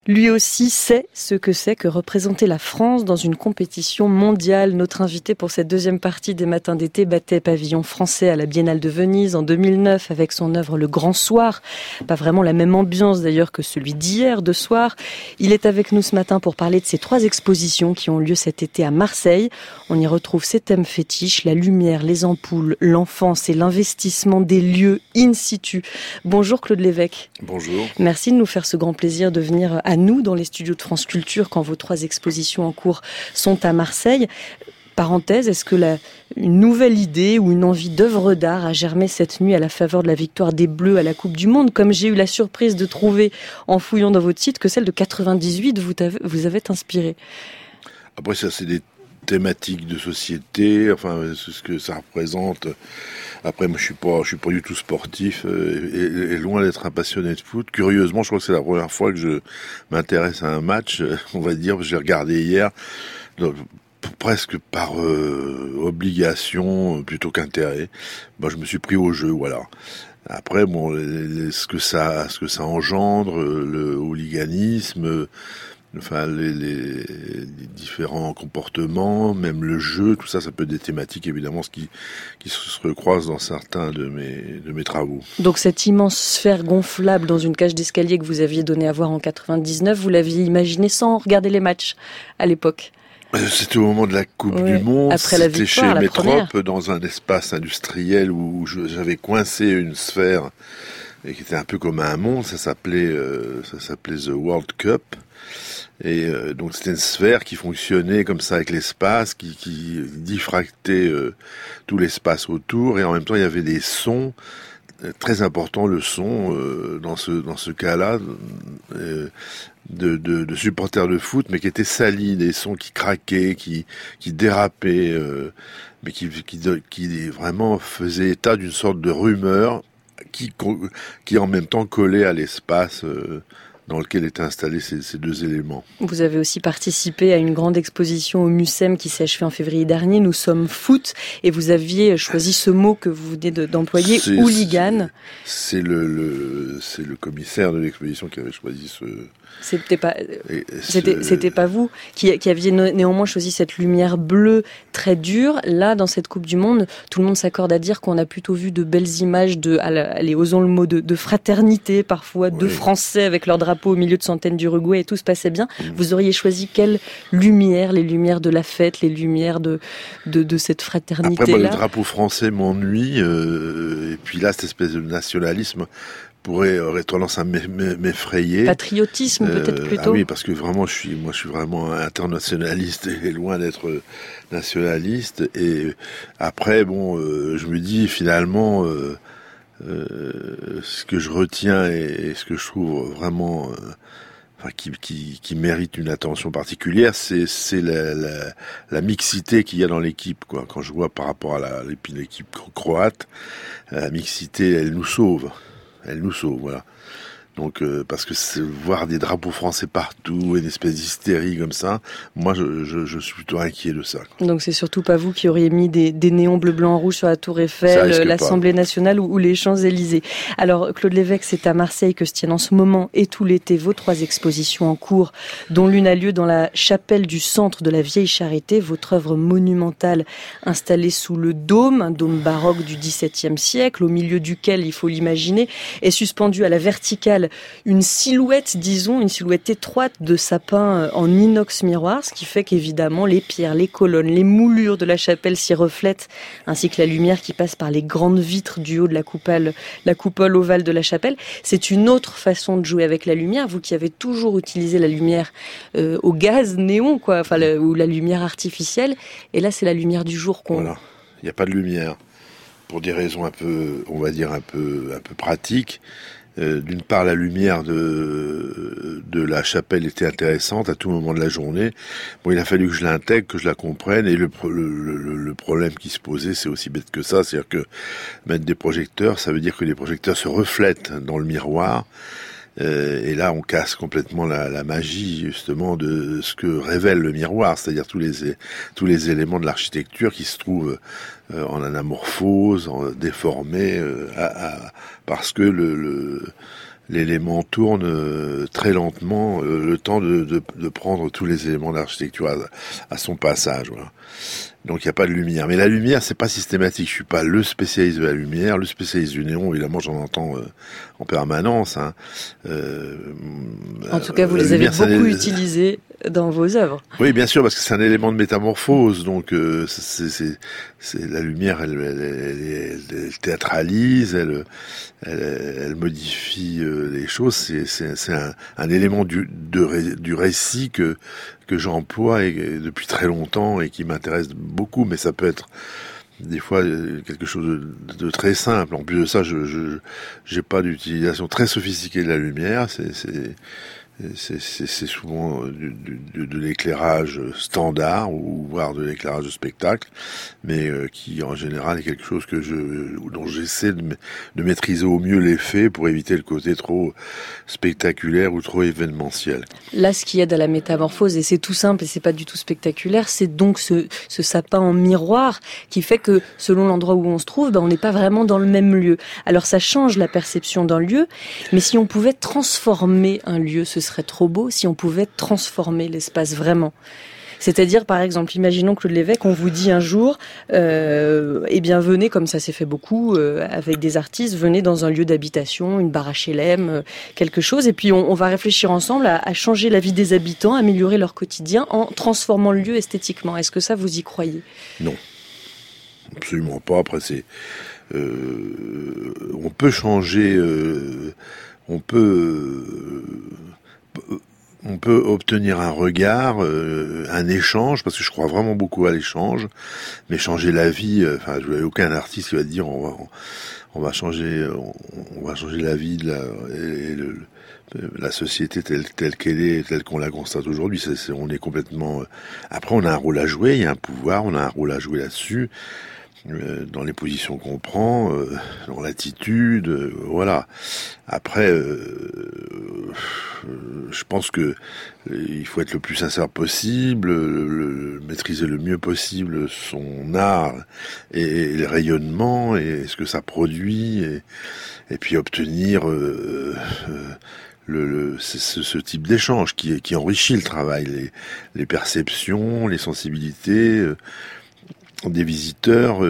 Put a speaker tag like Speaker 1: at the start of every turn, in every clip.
Speaker 1: Lui aussi sait ce que c'est que représenter la France dans une compétition mondiale. Notre invité pour cette deuxième partie des Matins d'été battait pavillon français à la Biennale de Venise en 2009 avec son œuvre Le Grand Soir. Pas vraiment la même ambiance d'ailleurs que celui d'hier, de soir. Il est avec nous ce matin pour parler de ces 3 expositions qui ont lieu cet été à Marseille. On y retrouve ses thèmes fétiches, la lumière, les ampoules, l'enfance et l'investissement des lieux in situ. Bonjour Claude Lévesque.
Speaker 2: Bonjour.
Speaker 1: Merci de nous faire ce grand plaisir de venir à nous dans les studios de France Culture quand vos 3 expositions en cours sont à Marseille. Parenthèse, est-ce que une nouvelle idée ou une envie d'œuvre d'art a germé cette nuit à la faveur de la victoire des Bleus à la Coupe du Monde, comme j'ai eu la surprise de trouver en fouillant dans votre site que celle de 98 vous avait inspiré?
Speaker 2: Après ça, c'est des thématiques de société, enfin c'est ce que ça représente. Après moi je suis pas du tout sportif et loin d'être un passionné de foot. Curieusement, je crois que c'est la première fois que je m'intéresse à un match, on va dire, j'ai regardé hier. Donc, presque par obligation plutôt qu'intérêt. Je me suis pris au jeu, voilà. Après, bon, ce que ça engendre, le hooliganisme, enfin les différents comportements, même le jeu, tout ça, ça peut être des thématiques évidemment qui se recroisent dans certains de mes travaux.
Speaker 1: Donc cette immense sphère gonflable dans une cage d'escalier que vous aviez donné à voir en 99, vous l'aviez imaginé sans regarder les matchs à l'époque?
Speaker 2: C'était au moment de la Coupe du Monde,
Speaker 1: après la
Speaker 2: c'était
Speaker 1: victoire,
Speaker 2: chez
Speaker 1: Métrop,
Speaker 2: dans un espace industriel où j'avais coincé une sphère et qui était un peu comme un monde, ça s'appelait The World Cup. Et donc c'était une sphère qui fonctionnait comme ça avec l'espace, qui diffractait tout l'espace autour, et en même temps il y avait des sons. Très important le son dans ce cas-là de supporters de foot, mais qui étaient salis, des sons qui craquaient, qui dérapaient, mais qui vraiment faisaient état d'une sorte de rumeur qui en même temps collait à l'espace dans lequel étaient installés ces 2 éléments.
Speaker 1: Vous avez aussi participé à une grande exposition au MUSEM qui s'est achevée en février dernier, Nous sommes foot, et vous aviez choisi ce mot que vous venez d'employer, hooligan.
Speaker 2: C'est le commissaire de l'exposition qui avait choisi ce...
Speaker 1: C'était pas vous qui aviez néanmoins choisi cette lumière bleue très dure. Là, dans cette Coupe du Monde, tout le monde s'accorde à dire qu'on a plutôt vu de belles images allez, osons le mot, de fraternité, parfois, de Français avec leur drapeau au milieu de centaines d'Uruguay, et tout se passait bien. Vous auriez choisi quelle lumière? Les lumières de la fête, les lumières de cette fraternité-là?
Speaker 2: Après, le drapeau français m'ennuie, et puis là, cette espèce de nationalisme aurait tendance à m'effrayer.
Speaker 1: Patriotisme peut-être plutôt.
Speaker 2: Ah oui, parce que vraiment, je suis vraiment internationaliste et loin d'être nationaliste. Et après, je me dis finalement, ce que je retiens et ce que je trouve vraiment, qui mérite une attention particulière, c'est la mixité qu'il y a dans l'équipe, quoi. Quand je vois par rapport à l'équipe croate, la mixité, elle nous sauve, voilà. Donc, parce que voir des drapeaux français partout, une espèce d'hystérie comme ça, moi, je suis plutôt inquiet de ça.
Speaker 1: Donc, c'est surtout pas vous qui auriez mis des néons bleu, blanc, rouge sur la Tour Eiffel, l'Assemblée nationale ou les Champs-Élysées. Alors, Claude Lévesque, c'est à Marseille que se tiennent en ce moment et tout l'été vos 3 expositions en cours, dont l'une a lieu dans la chapelle du centre de la Vieille Charité, votre œuvre monumentale installée sous le dôme, un dôme baroque du XVIIe siècle, au milieu duquel, il faut l'imaginer, est suspendue à la verticale une silhouette étroite de sapin en inox miroir, ce qui fait qu'évidemment les pierres, les colonnes, les moulures de la chapelle s'y reflètent, ainsi que la lumière qui passe par les grandes vitres du haut de la coupole ovale de la chapelle. C'est une autre façon de jouer avec la lumière, vous qui avez toujours utilisé la lumière au gaz néon, quoi, ou la lumière artificielle, et là c'est la lumière du jour
Speaker 2: Voilà, il n'y a pas de lumière, pour des raisons un peu pratiques. D'une part, la lumière de la chapelle était intéressante à tout moment de la journée. Il a fallu que je l'intègre, que je la comprenne, et le problème qui se posait, c'est aussi bête que ça, c'est-à-dire que mettre des projecteurs, ça veut dire que les projecteurs se reflètent dans le miroir, et là, on casse complètement la magie, justement, de ce que révèle le miroir, c'est-à-dire tous les éléments de l'architecture qui se trouvent en anamorphose, déformés, parce que l'élément tourne très lentement, le temps de prendre tous les éléments d'architecture à son passage. Voilà. Donc il n'y a pas de lumière. Mais la lumière, c'est pas systématique. Je suis pas le spécialiste de la lumière. Le spécialiste du néon, évidemment, j'en entends en permanence. Hein.
Speaker 1: En tout cas, vous les avez beaucoup utilisés dans vos œuvres.
Speaker 2: Oui, bien sûr, parce que c'est un élément de métamorphose. Donc c'est la lumière, elle théâtralise, elle modifie les choses. C'est un élément du récit que j'emploie depuis très longtemps et qui m'intéresse beaucoup, mais ça peut être des fois quelque chose de très simple. En plus de ça, j'ai pas d'utilisation très sophistiquée de la lumière. C'est souvent de l'éclairage standard ou voire de l'éclairage de spectacle, mais qui en général est quelque chose dont j'essaie de maîtriser au mieux l'effet pour éviter le côté trop spectaculaire ou trop événementiel.
Speaker 1: Là, ce qui aide à la métamorphose, et c'est tout simple et c'est pas du tout spectaculaire, c'est donc ce sapin en miroir qui fait que selon l'endroit où on se trouve, on n'est pas vraiment dans le même lieu. Alors ça change la perception d'un lieu, mais si on pouvait transformer un lieu, ce serait trop beau si on pouvait transformer l'espace vraiment. C'est-à-dire, par exemple, imaginons Claude Lévesque, on vous dit un jour, eh bien venez, comme ça s'est fait beaucoup avec des artistes, venez dans un lieu d'habitation, une barre HLM, quelque chose, et puis on va réfléchir ensemble à changer la vie des habitants, améliorer leur quotidien en transformant le lieu esthétiquement. Est-ce que ça, vous y croyez ?
Speaker 2: Non, absolument pas. Après, on peut changer, on peut obtenir un regard, un échange, parce que je crois vraiment beaucoup à l'échange, mais changer la vie, je n'ai aucun artiste qui va dire on va changer la vie de la société telle qu'elle est, telle qu'on la constate aujourd'hui. On est complètement. Après, on a un rôle à jouer, il y a un pouvoir, on a un rôle à jouer là-dessus. Dans les positions qu'on prend, dans l'attitude, voilà. Après, je pense que il faut être le plus sincère possible, maîtriser le mieux possible son art et le rayonnement et ce que ça produit et puis obtenir ce type d'échange qui enrichit le travail, les perceptions, les sensibilités. Des visiteurs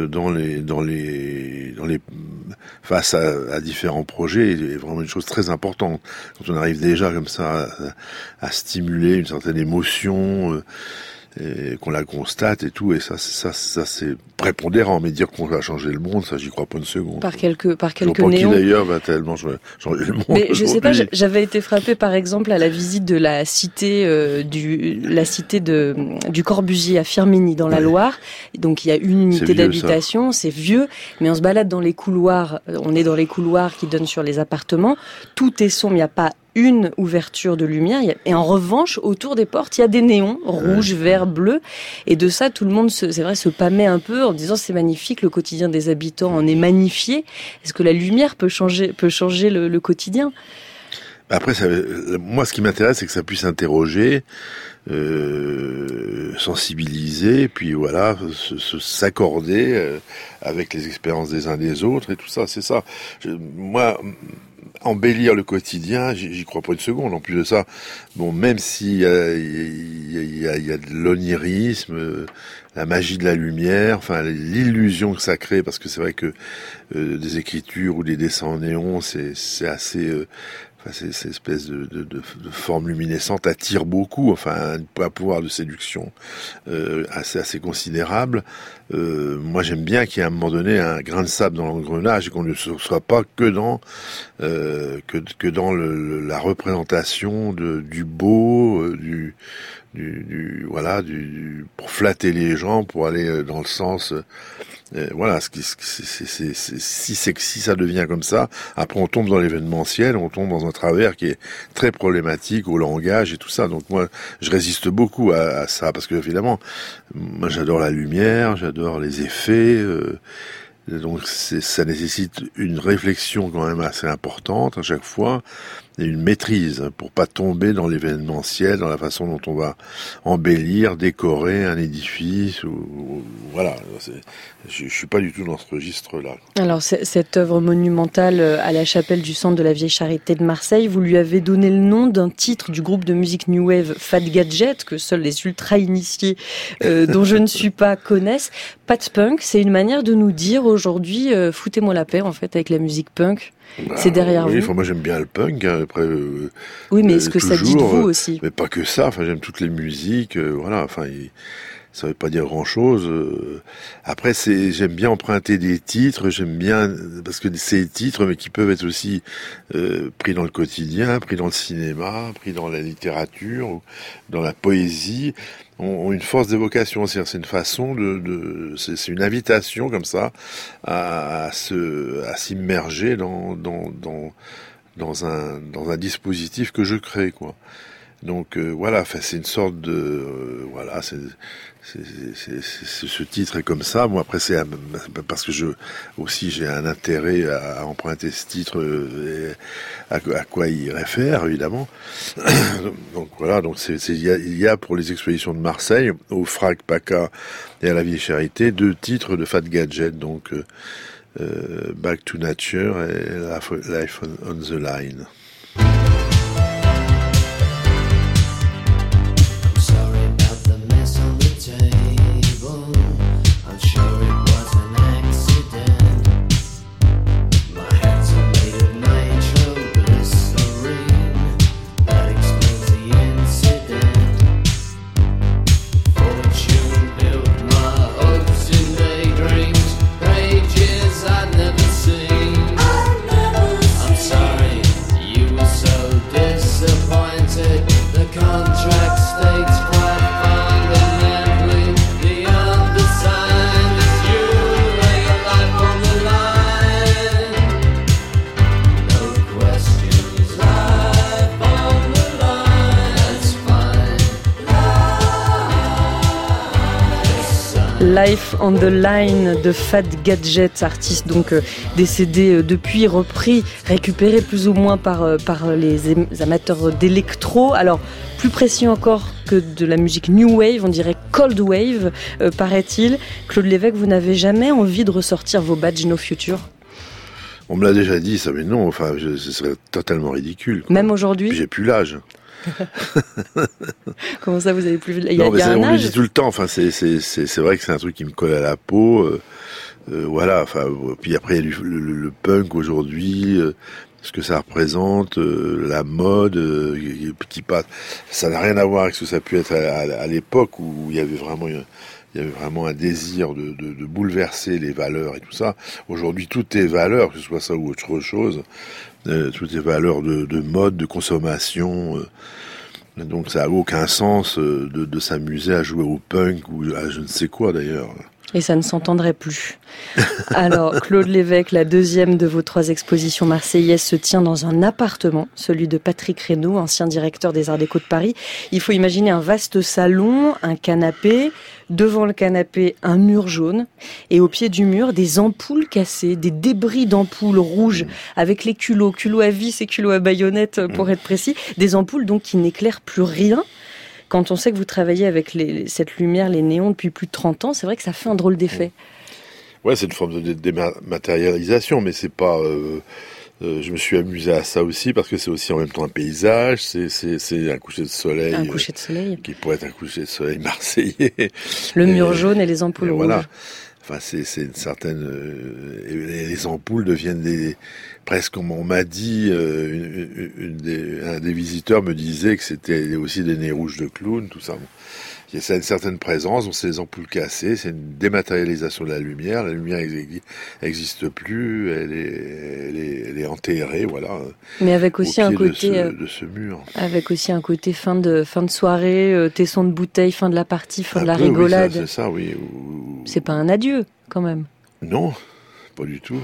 Speaker 2: face à différents projets est vraiment une chose très importante. Quand on arrive déjà comme ça à stimuler une certaine émotion, et qu'on la constate et tout, et ça c'est prépondérant, mais dire qu'on va changer le monde, ça j'y crois pas une seconde.
Speaker 1: Par quelques
Speaker 2: néons. Qui d'ailleurs va tellement changer le monde.
Speaker 1: Mais je sais pas, j'avais été frappée par exemple à la visite de la cité du Corbusier à Firminy dans la Loire. Donc il y a une unité d'habitation, c'est vieux, mais on se balade dans les couloirs, on est dans les couloirs qui donnent sur les appartements, tout est sombre, il n'y a pas une ouverture de lumière, et en revanche, autour des portes, il y a des néons, rouge, vert, bleu, et de ça, tout le monde, se pâmait un peu en disant c'est magnifique, le quotidien des habitants en est magnifié. Est-ce que la lumière peut changer le quotidien ?
Speaker 2: Après, moi, ce qui m'intéresse, c'est que ça puisse interroger, sensibiliser, puis voilà, s'accorder avec les expériences des uns des autres, et tout ça, c'est ça. Moi, embellir le quotidien, j'y crois pas une seconde. En plus de ça, même s'il y a de l'onirisme, la magie de la lumière, l'illusion que ça crée, parce que c'est vrai que des écritures ou des dessins en néon, c'est assez cette espèce de forme luminescente attire beaucoup, un pouvoir de séduction assez considérable. Moi, j'aime bien qu'il y ait à un moment donné un grain de sable dans l'engrenage et qu'on ne soit pas que dans la représentation du beau, pour flatter les gens, pour aller dans le sens. Si ça devient comme ça, après on tombe dans l'événementiel, on tombe dans un travers qui est très problématique au langage et tout ça. Donc moi, je résiste beaucoup à ça parce que évidemment, moi j'adore la lumière, j'adore les effets. Donc ça nécessite une réflexion quand même assez importante à chaque fois. une maîtrise pour pas tomber dans l'événementiel, dans la façon dont on va embellir, décorer un édifice ou voilà. Je suis pas du tout dans ce registre-là.
Speaker 1: Alors cette œuvre monumentale à la chapelle du centre de la Vieille Charité de Marseille, vous lui avez donné le nom d'un titre du groupe de musique New Wave Fat Gadget que seuls les ultra-initiés dont je ne suis pas connaissent. Pat Punk, c'est une manière de nous dire aujourd'hui foutez-moi la paix en fait avec la musique punk. C'est derrière vous.
Speaker 2: Moi j'aime bien le punk. Après,
Speaker 1: oui, mais est-ce que
Speaker 2: toujours,
Speaker 1: ça dit de vous aussi?
Speaker 2: Mais pas que ça. Enfin, j'aime toutes les musiques. Voilà. Enfin, ça veut pas dire grand-chose. Après, j'aime bien emprunter des titres. J'aime bien parce que ces titres, mais qui peuvent être aussi pris dans le quotidien, pris dans le cinéma, pris dans la littérature, dans la poésie, ont une force d'évocation. C'est une façon c'est une invitation comme ça à s'immerger dans un dispositif que je crée, quoi. Donc voilà, enfin c'est une sorte de voilà, ce titre est comme ça. Moi après c'est parce que j'ai un intérêt à emprunter ce titre à quoi il réfère évidemment. Donc voilà, donc il y a pour les expositions de Marseille au FRAC PACA et à la Vieille Charité 2 titres de Fat Gadget, donc Back to Nature et Life on the Line.
Speaker 1: Life on the Line de Fat Gadget, artiste donc décédé depuis, repris, récupéré plus ou moins par les amateurs d'électro. Alors plus précis encore que de la musique New Wave, on dirait Cold Wave, paraît-il. Claude Lévesque, vous n'avez jamais envie de ressortir vos badges No Future ?
Speaker 2: On me l'a déjà dit ça, mais non, enfin, ce serait totalement ridicule, quoi.
Speaker 1: Même aujourd'hui ?
Speaker 2: Puis j'ai plus l'âge.
Speaker 1: Comment ça, vous avez plus?
Speaker 2: On me dit tout le temps. Enfin, c'est vrai que c'est un truc qui me colle à la peau. Voilà. Enfin, puis après il y a le punk aujourd'hui. Ce que ça représente, la mode qui passe. Ça n'a rien à voir avec ce que ça a pu être à l'époque où il y avait vraiment un désir de bouleverser les valeurs et tout ça. Aujourd'hui, tout est valeur, que ce soit ça ou autre chose. Tout est valeur de mode, de consommation. Donc ça a aucun sens de s'amuser à jouer au punk ou à je ne sais quoi d'ailleurs.
Speaker 1: Et ça ne s'entendrait plus. Alors, Claude Lévesque, la deuxième de vos 3 expositions marseillaises se tient dans un appartement, celui de Patrick Reynaud, ancien directeur des Arts Déco de Paris. Il faut imaginer un vaste salon, un canapé, devant le canapé, un mur jaune, et au pied du mur, des ampoules cassées, des débris d'ampoules rouges, avec les culots à vis et culots à baïonnette, pour être précis, des ampoules donc qui n'éclairent plus rien. Quand on sait que vous travaillez avec cette lumière, les néons, depuis plus de 30 ans, c'est vrai que ça fait un drôle d'effet.
Speaker 2: Ouais, c'est une forme de dématérialisation, mais c'est pas... je me suis amusé à ça aussi, parce que c'est aussi en même temps un paysage, c'est un coucher de soleil.
Speaker 1: Un coucher de soleil.
Speaker 2: Qui pourrait être un coucher de soleil marseillais.
Speaker 1: Le mur jaune et les ampoules rouges. Voilà.
Speaker 2: Enfin, c'est une certaine... les ampoules deviennent presque comme on m'a dit, un des visiteurs me disait que c'était aussi des nez rouges de clown, tout ça. Ça a une certaine présence, donc c'est les ampoules cassées, c'est une dématérialisation de la lumière n'existe plus, elle est enterrée, voilà.
Speaker 1: Mais avec aussi un côté
Speaker 2: de ce mur.
Speaker 1: Avec aussi un côté fin de soirée, tesson de bouteille, fin de la partie, fin de la rigolade.
Speaker 2: Oui, c'est ça, oui.
Speaker 1: C'est pas un adieu, quand même.
Speaker 2: Non. Pas du tout.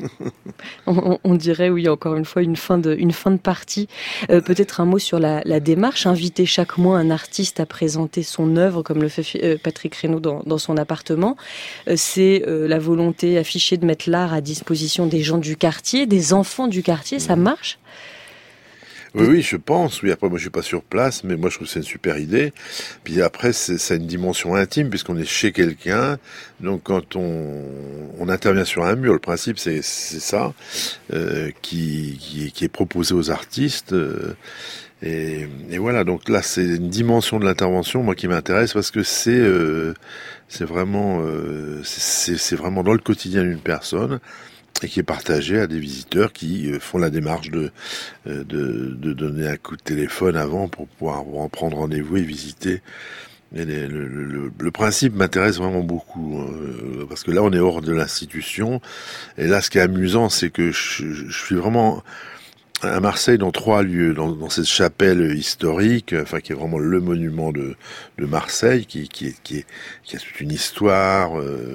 Speaker 1: on dirait, oui, encore une fois, une fin de partie. Peut-être un mot sur la démarche. Inviter chaque mois un artiste à présenter son œuvre, comme le fait Patrick Reynaud dans son appartement. C'est la volonté affichée de mettre l'art à disposition des gens du quartier, des enfants du quartier. Ça marche ?
Speaker 2: Oui, je pense. Oui, après, moi, je suis pas sur place, mais moi, je trouve que c'est une super idée. Puis après, ça a une dimension intime, puisqu'on est chez quelqu'un. Donc, quand on intervient sur un mur, le principe, c'est ça, qui est proposé aux artistes. Et voilà. Donc là, c'est une dimension de l'intervention, moi, qui m'intéresse, parce que c'est vraiment dans le quotidien d'une personne, et qui est partagé à des visiteurs qui font la démarche de donner un coup de téléphone avant pour pouvoir prendre rendez-vous et visiter. Et le principe m'intéresse vraiment beaucoup, parce que là on est hors de l'institution, et là ce qui est amusant, c'est que je suis vraiment à Marseille dans 3 lieux, dans cette chapelle historique, enfin qui est vraiment le monument de Marseille, qui a toute une histoire.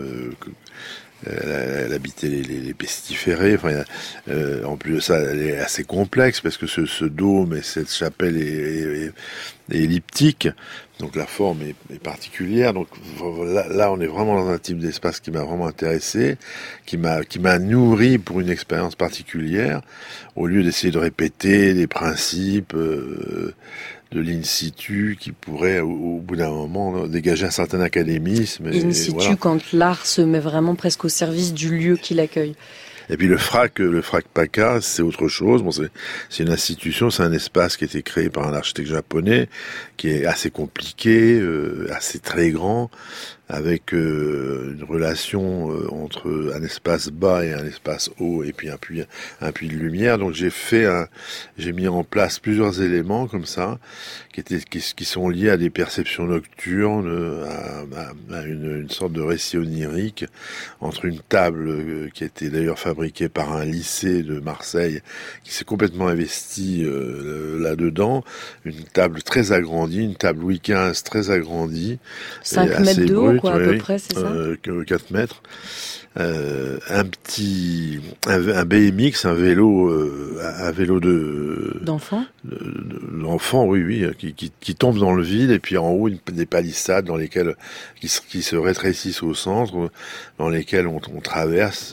Speaker 2: Elle habitait les pestiférés. Enfin, en plus de ça, elle est assez complexe parce que ce dôme et cette chapelle est elliptique, donc la forme est particulière. Donc là, on est vraiment dans un type d'espace qui m'a vraiment intéressé, qui m'a nourri pour une expérience particulière, au lieu d'essayer de répéter les principes de l'in situ qui pourrait au bout d'un moment dégager un certain académisme.
Speaker 1: In situ, voilà. Quand l'art se met vraiment presque au service du lieu qui l'accueille.
Speaker 2: Et puis le FRAC PACA, c'est autre chose. Bon, c'est une institution, c'est un espace qui a été créé par un architecte japonais, qui est assez compliqué, assez très grand, avec une relation entre un espace bas et un espace haut, et puis un puits de lumière. Donc j'ai mis en place plusieurs éléments comme ça, qui sont liés à des perceptions nocturnes, à une sorte de récit onirique, entre une table qui a été d'ailleurs fabriquée par un lycée de Marseille, qui s'est complètement investi là-dedans, une table très agrandie, une table Louis XV très agrandie,
Speaker 1: 5 mètres de haut, quoi, à peu près, c'est ça?
Speaker 2: 4 mètres. Un BMX, un vélo d'enfant, oui, qui tombe dans le vide, et puis en haut des palissades dans lesquelles qui se rétrécissent au centre, dans lesquelles on traverse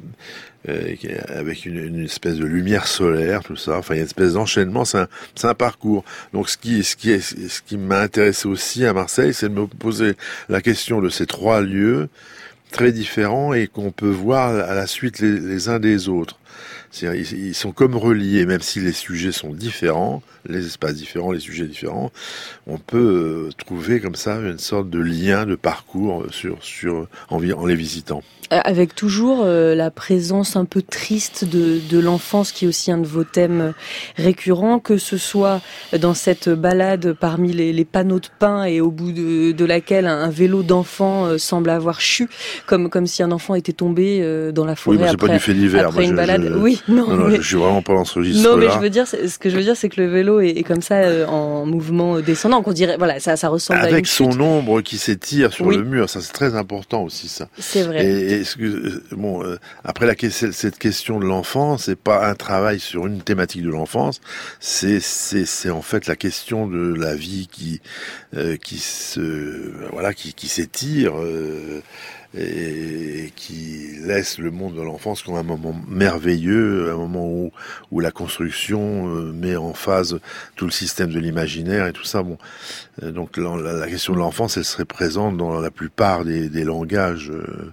Speaker 2: avec une espèce de lumière solaire, tout ça. Enfin, il y a une espèce d'enchaînement. C'est un parcours. Donc, ce qui m'a intéressé aussi à Marseille, c'est de me poser la question de ces 3 lieux très différents, et qu'on peut voir à la suite les uns des autres. Ils sont comme reliés, même si les sujets sont différents, les espaces différents, les sujets différents. On peut trouver comme ça une sorte de lien, de parcours en les visitant.
Speaker 1: Avec toujours la présence un peu triste de l'enfance, qui est aussi un de vos thèmes récurrents, que ce soit dans cette balade parmi les panneaux de pin, et au bout de laquelle un vélo d'enfant semble avoir chu, comme si un enfant était tombé dans la forêt après une balade. Oui, non,
Speaker 2: je suis vraiment pas dans ce registre-là.
Speaker 1: Non, mais ce que je veux dire, c'est que le vélo est comme ça en mouvement descendant. On dirait, voilà, ça ressemble à une
Speaker 2: avec
Speaker 1: chute.
Speaker 2: son ombre qui s'étire sur le mur. Ça, c'est très important aussi, ça.
Speaker 1: C'est vrai.
Speaker 2: Et après cette question de l'enfance, c'est pas un travail sur une thématique de l'enfance. C'est en fait la question de la vie qui s'étire. Et qui laisse le monde de l'enfance comme un moment merveilleux, un moment où la construction met en phase tout le système de l'imaginaire et tout ça. Bon, donc la question de l'enfance, elle serait présente dans la plupart des langages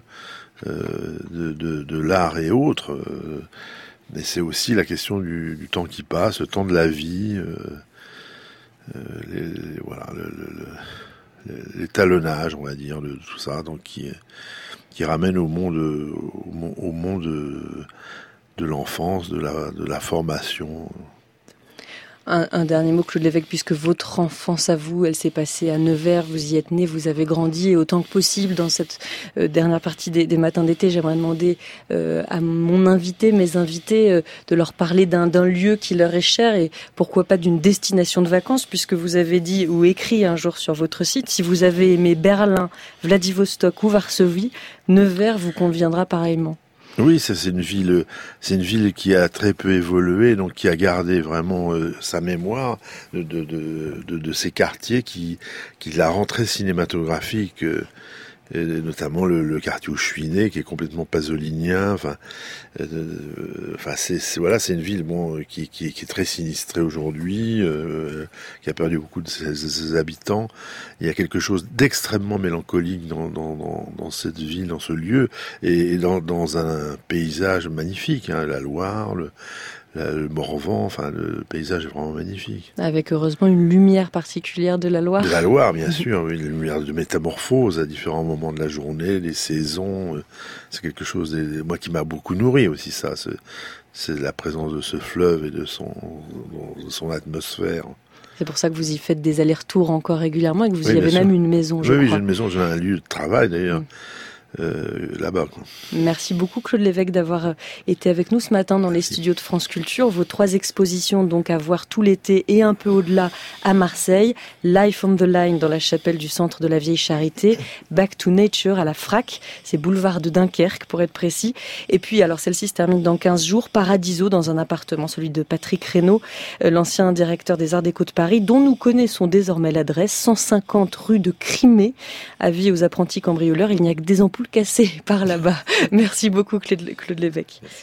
Speaker 2: de l'art et autres. Mais c'est aussi la question du temps qui passe, le temps de la vie, l'étalonnage, on va dire, de tout ça, donc qui ramène au monde de l'enfance, de la formation.
Speaker 1: Un dernier mot, Claude Lévesque, puisque votre enfance à vous, elle s'est passée à Nevers, vous y êtes né, vous avez grandi, et autant que possible dans cette dernière partie des matins d'été, j'aimerais demander à mes invités, de leur parler d'un lieu qui leur est cher, et pourquoi pas d'une destination de vacances, puisque vous avez dit ou écrit un jour sur votre site, si vous avez aimé Berlin, Vladivostok ou Varsovie, Nevers vous conviendra pareillement.
Speaker 2: Oui, ça c'est une ville qui a très peu évolué, donc qui a gardé vraiment sa mémoire de ces quartiers qui la rend très cinématographique. et notamment le quartier où je suis né, qui est complètement pasolinien. Enfin, c'est une ville qui est très sinistrée aujourd'hui, qui a perdu beaucoup de ses habitants. Il y a quelque chose d'extrêmement mélancolique dans cette ville, dans ce lieu, et dans un paysage magnifique, hein, la Loire, le Morvan, enfin le paysage est vraiment magnifique.
Speaker 1: Avec heureusement une lumière particulière de la Loire.
Speaker 2: De la Loire, bien sûr, oui, une lumière de métamorphose à différents moments de la journée, les saisons, c'est quelque chose, moi qui m'a beaucoup nourri aussi ça, c'est la présence de ce fleuve et de son atmosphère.
Speaker 1: C'est pour ça que vous y faites des allers-retours encore régulièrement et que vous y avez même une maison, je crois.
Speaker 2: Oui, j'ai une maison, j'ai un lieu de travail d'ailleurs. Là-bas.
Speaker 1: Merci beaucoup Claude Lévesque d'avoir été avec nous ce matin dans les studios de France Culture. Vos 3 expositions donc à voir tout l'été et un peu au-delà à Marseille. Life on the Line dans la chapelle du Centre de la Vieille Charité. Back to Nature à la FRAC, c'est boulevard de Dunkerque pour être précis. Et puis alors celle-ci se termine dans 15 jours. Paradiso dans un appartement, celui de Patrick Reynaud, l'ancien directeur des Arts Déco de Paris, dont nous connaissons désormais l'adresse, 150 rue de Crimée. Avis aux apprentis cambrioleurs, il n'y a que des ampoules cassé par là-bas. Merci beaucoup Claude Lévesque. Merci.